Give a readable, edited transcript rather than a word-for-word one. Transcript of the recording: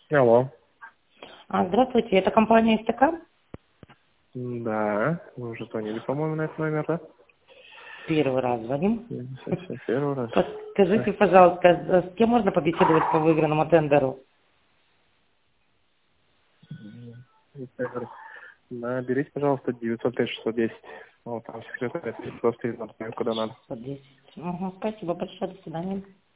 Алло. Здравствуйте, это компания СТК? Да, вы уже звонили, по-моему, на этот номер, да? Первый раз звоним. Первый раз. Подскажите, пожалуйста, с кем можно побеседовать по выигранному тендеру? Наберите, пожалуйста, 905-610. Вот там секретарь просто куда надо. 110. Спасибо большое, до свидания.